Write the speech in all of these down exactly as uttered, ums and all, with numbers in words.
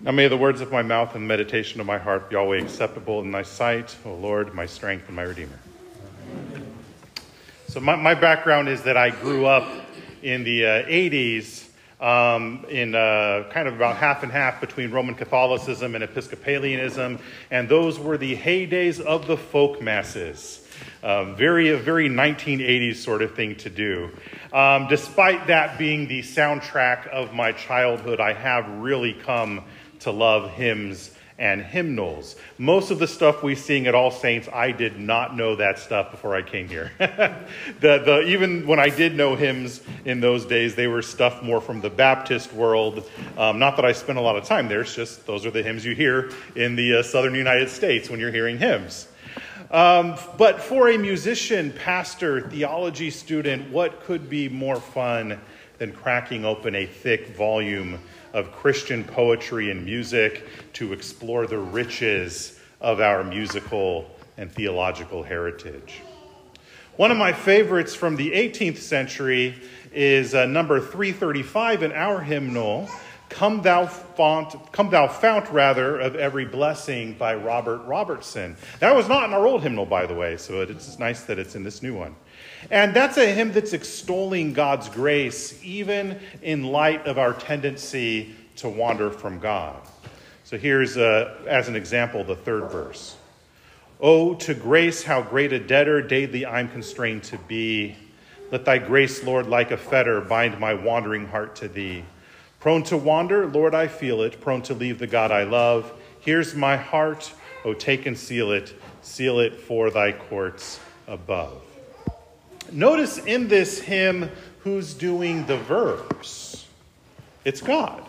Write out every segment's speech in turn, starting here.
Now may the words of my mouth and the meditation of my heart be always acceptable in thy sight, O Lord, my strength and my Redeemer. So my, my background is that I grew up in the uh, eighties um, in uh, kind of about half and half between Roman Catholicism and Episcopalianism, and those were the heydays of the folk masses. Um, very, a very nineteen eighties sort of thing to do. Um, despite that being the soundtrack of my childhood, I have really come to love hymns and hymnals. Most of the stuff we sing at All Saints, I did not know that stuff before I came here. the, the, even when I did know hymns in those days, they were stuff more from the Baptist world. Um, not that I spent a lot of time there, it's just those are the hymns you hear in the uh, southern United States when you're hearing hymns. Um, but for a musician, pastor, theology student, what could be more fun than cracking open a thick volume of Christian poetry and music to explore the riches of our musical and theological heritage? One of my favorites from the eighteenth century is uh, number three thirty-five in our hymnal, Come Thou Fount, Come Thou Fount, rather, of Every Blessing by Robert Robertson. That was not in our old hymnal, by the way, so it's nice that it's in this new one. And that's a hymn that's extolling God's grace, even in light of our tendency to wander from God. So here's, uh, as an example, the third verse. Oh, to grace, how great a debtor daily I'm constrained to be. Let thy grace, Lord, like a fetter, bind my wandering heart to thee. Prone to wander, Lord, I feel it. Prone to leave the God I love. Here's my heart. Oh, take and seal it. Seal it for thy courts above. Notice in this hymn who's doing the verbs. It's God.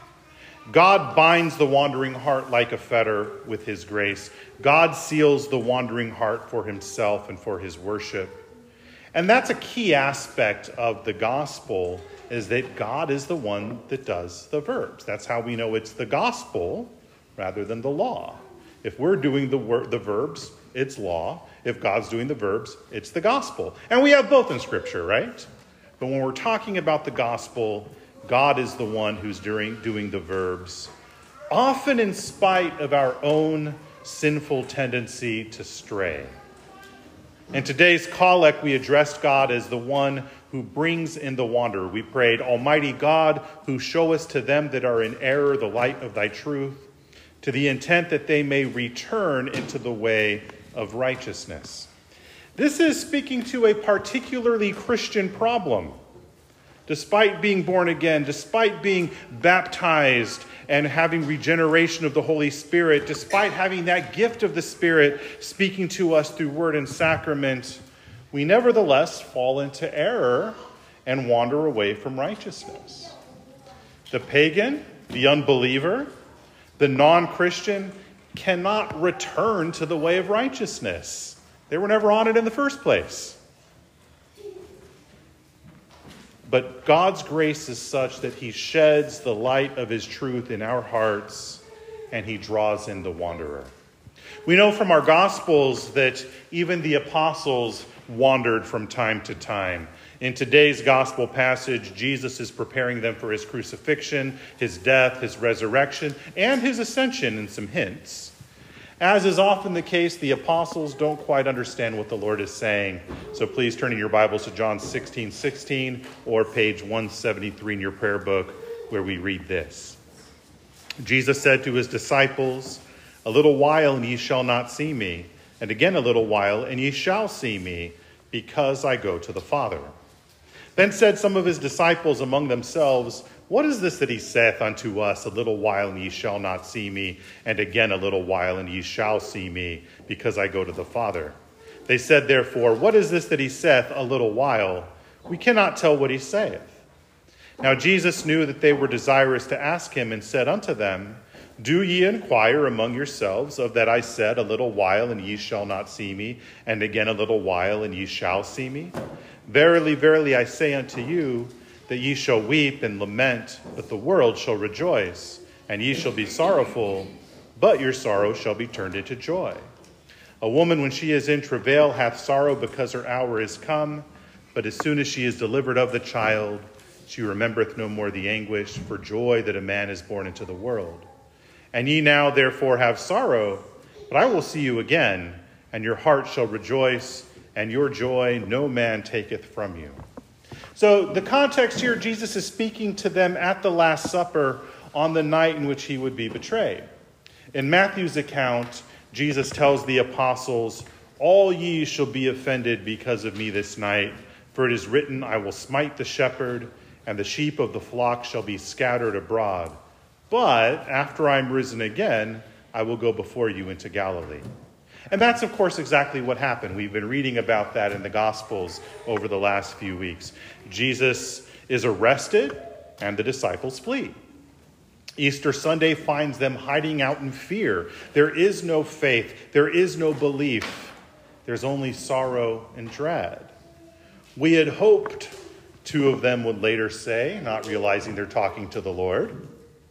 God binds the wandering heart like a fetter with his grace. God seals the wandering heart for himself and for his worship. And that's a key aspect of the gospel, is that God is the one that does the verbs. That's how we know it's the gospel rather than the law. If we're doing the wor- the verbs, it's law. If God's doing the verbs, it's the gospel. And we have both in Scripture, right? But when we're talking about the gospel, God is the one who's doing, doing the verbs, often in spite of our own sinful tendency to stray. In today's collect, we addressed God as the one who brings in the wanderer. We prayed, Almighty God, who showest to them that are in error the light of thy truth, to the intent that they may return into the way of righteousness. This is speaking to a particularly Christian problem. Despite being born again, despite being baptized and having regeneration of the Holy Spirit, despite having that gift of the Spirit speaking to us through word and sacrament, we nevertheless fall into error and wander away from righteousness. The pagan, the unbeliever, the non-Christian cannot return to the way of righteousness. They were never on it in the first place. But God's grace is such that he sheds the light of his truth in our hearts, and he draws in the wanderer. We know from our Gospels that even the apostles wandered from time to time. In today's gospel passage, Jesus is preparing them for his crucifixion, his death, his resurrection, and his ascension in some hints. As is often the case, the apostles don't quite understand what the Lord is saying. So please turn in your Bibles to John sixteen sixteen or page one seventy-three in your prayer book, where we read this. Jesus said to his disciples, A little while and ye shall not see me, and again a little while and ye shall see me, because I go to the Father. Then said some of his disciples among themselves, What is this that he saith unto us, A little while and ye shall not see me, and again a little while and ye shall see me, because I go to the Father? They said therefore, What is this that he saith, A little while? We cannot tell what he saith. Now Jesus knew that they were desirous to ask him, and said unto them, Do ye inquire among yourselves of that I said, A little while and ye shall not see me, and again a little while and ye shall see me? Verily, verily, I say unto you, that ye shall weep and lament, but the world shall rejoice, and ye shall be sorrowful, but your sorrow shall be turned into joy. A woman, when she is in travail, hath sorrow because her hour is come, but as soon as she is delivered of the child, she remembereth no more the anguish for joy that a man is born into the world. And ye now therefore have sorrow, but I will see you again, and your heart shall rejoice, and your joy no man taketh from you. So the context here, Jesus is speaking to them at the Last Supper on the night in which he would be betrayed. In Matthew's account, Jesus tells the apostles, all ye shall be offended because of me this night, for it is written, I will smite the shepherd, and the sheep of the flock shall be scattered abroad. But after I'm risen again, I will go before you into Galilee. And that's, of course, exactly what happened. We've been reading about that in the Gospels over the last few weeks. Jesus is arrested, and the disciples flee. Easter Sunday finds them hiding out in fear. There is no faith. There is no belief. There's only sorrow and dread. We had hoped, two of them would later say, not realizing they're talking to the Lord,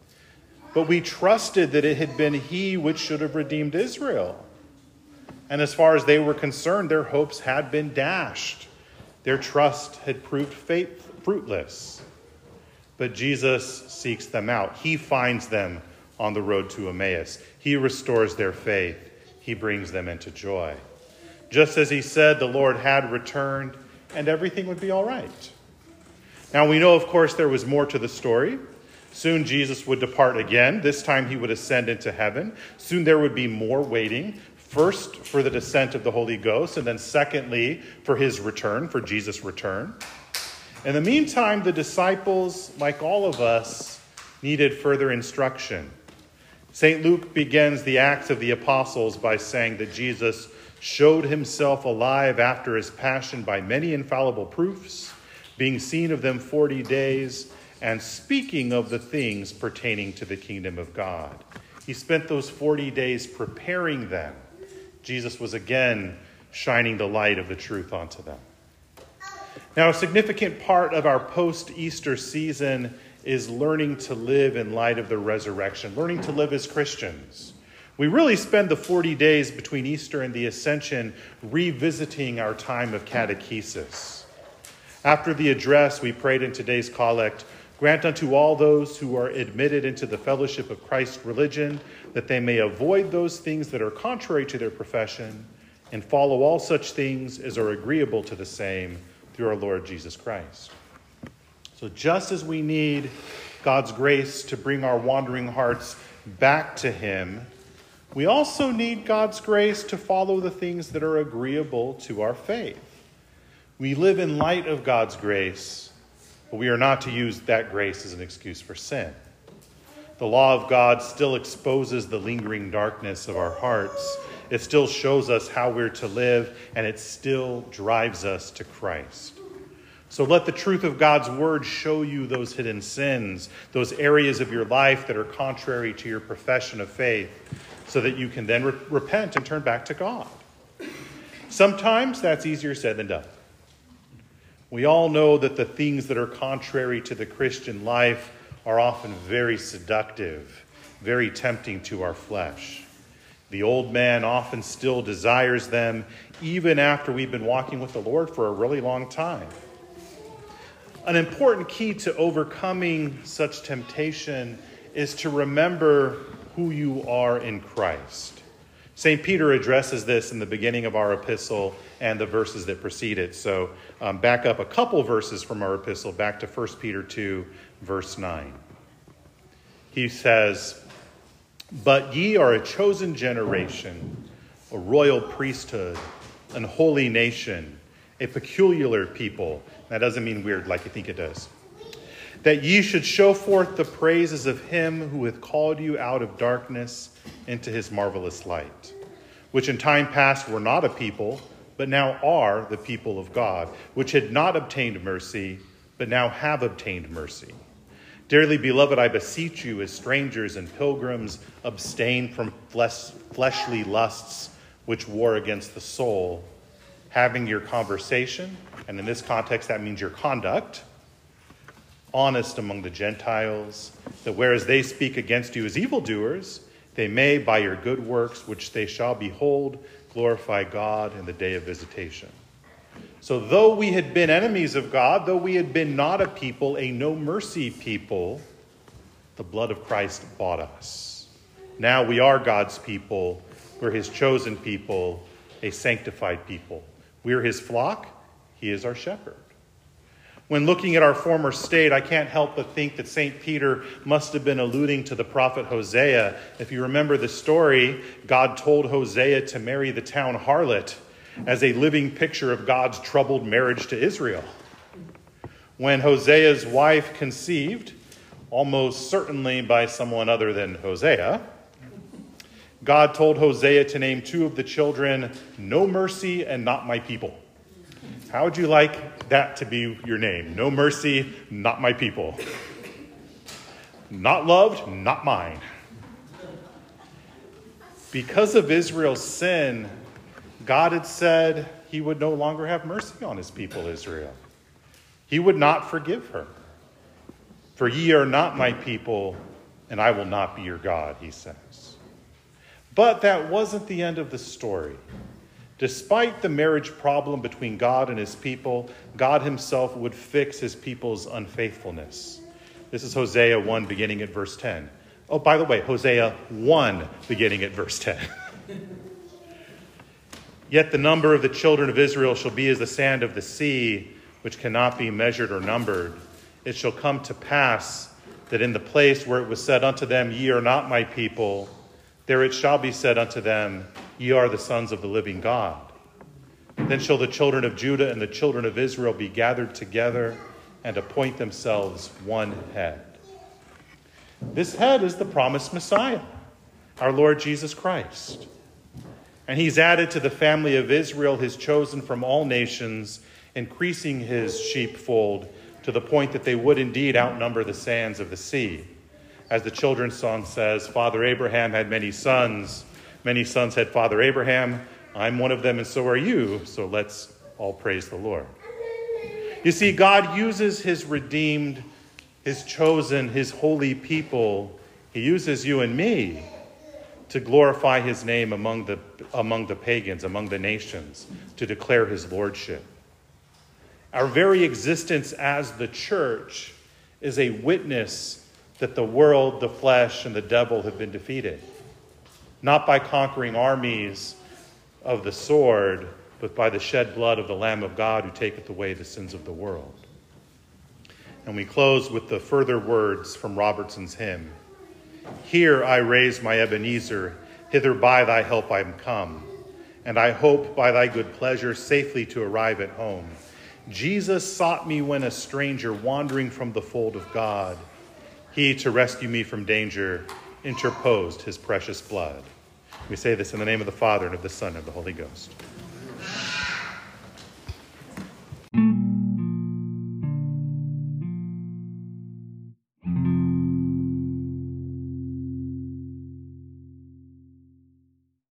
but we trusted that it had been he which should have redeemed Israel. And as far as they were concerned, their hopes had been dashed. Their trust had proved faith, fruitless. But Jesus seeks them out. He finds them on the road to Emmaus. He restores their faith. He brings them into joy. Just as he said, the Lord had returned and everything would be all right. Now we know, of course, there was more to the story. Soon Jesus would depart again. This time he would ascend into heaven. Soon there would be more waiting. First for the descent of the Holy Ghost, and then secondly for his return, for Jesus' return. In the meantime, the disciples, like all of us, needed further instruction. Saint Luke begins the Acts of the Apostles by saying that Jesus showed himself alive after his passion by many infallible proofs, being seen of them forty days, and speaking of the things pertaining to the kingdom of God. He spent those forty days preparing them. Jesus was again shining the light of the truth onto them. Now, a significant part of our post-Easter season is learning to live in light of the resurrection, learning to live as Christians. We really spend the forty days between Easter and the Ascension revisiting our time of catechesis. After the address, we prayed in today's collect, grant unto all those who are admitted into the fellowship of Christ's religion that they may avoid those things that are contrary to their profession and follow all such things as are agreeable to the same through our Lord Jesus Christ. So just as we need God's grace to bring our wandering hearts back to him, we also need God's grace to follow the things that are agreeable to our faith. We live in light of God's grace, but we are not to use that grace as an excuse for sin. The law of God still exposes the lingering darkness of our hearts. It still shows us how we're to live, and it still drives us to Christ. So let the truth of God's word show you those hidden sins, those areas of your life that are contrary to your profession of faith, so that you can then re- repent and turn back to God. Sometimes that's easier said than done. We all know that the things that are contrary to the Christian life are often very seductive, very tempting to our flesh. The old man often still desires them, even after we've been walking with the Lord for a really long time. An important key to overcoming such temptation is to remember who you are in Christ. Saint Peter addresses this in the beginning of our epistle and the verses that precede it. So um, back up a couple verses from our epistle, back to First Peter two, verse nine. He says, but ye are a chosen generation, a royal priesthood, an holy nation, a peculiar people. That doesn't mean weird like you think it does. That ye should show forth the praises of him who hath called you out of darkness into his marvelous light, which in time past were not a people, but now are the people of God, which had not obtained mercy, but now have obtained mercy. Dearly beloved, I beseech you as strangers and pilgrims, abstain from flesh, fleshly lusts which war against the soul, having your conversation, and in this context that means your conduct, honest among the Gentiles, that whereas they speak against you as evildoers, they may, by your good works, which they shall behold, glorify God in the day of visitation. So though we had been enemies of God, though we had been not a people, a no mercy people, the blood of Christ bought us. Now we are God's people. We're his chosen people, a sanctified people. We're his flock. He is our shepherd. When looking at our former state, I can't help but think that Saint Peter must have been alluding to the prophet Hosea. If you remember the story, God told Hosea to marry the town harlot as a living picture of God's troubled marriage to Israel. When Hosea's wife conceived, almost certainly by someone other than Hosea, God told Hosea to name two of the children, No Mercy and Not My People. How would you like that to be your name? No mercy, not my people. Not loved, not mine. Because of Israel's sin, God had said he would no longer have mercy on his people Israel. He would not forgive her. For ye are not my people, and I will not be your God, he says. But that wasn't the end of the story. Despite the marriage problem between God and his people, God himself would fix his people's unfaithfulness. This is Hosea one, beginning at verse ten. Oh, by the way, Hosea one, beginning at verse ten. Yet the number of the children of Israel shall be as the sand of the sea, which cannot be measured or numbered. It shall come to pass that in the place where it was said unto them, Ye are not my people, there it shall be said unto them, Ye are the sons of the living God. Then shall the children of Judah and the children of Israel be gathered together and appoint themselves one head. This head is the promised Messiah, our Lord Jesus Christ. And he's added to the family of Israel, his chosen from all nations, increasing his sheepfold to the point that they would indeed outnumber the sands of the sea. As the children's song says, Father Abraham had many sons. Many sons had Father Abraham. I'm one of them, and so are you. So let's all praise the Lord. You see, God uses his redeemed, his chosen, his holy people. He uses you and me to glorify his name among the, among the pagans, among the nations, to declare his lordship. Our very existence as the church is a witness that the world, the flesh, and the devil have been defeated. Not by conquering armies of the sword, but by the shed blood of the Lamb of God who taketh away the sins of the world. And we close with the further words from Robertson's hymn. Here I raise my Ebenezer, hither by thy help I'm come, and I hope by thy good pleasure safely to arrive at home. Jesus sought me when a stranger wandering from the fold of God. He, to rescue me from danger, interposed his precious blood. We say this in the name of the Father, and of the Son, and of the Holy Ghost.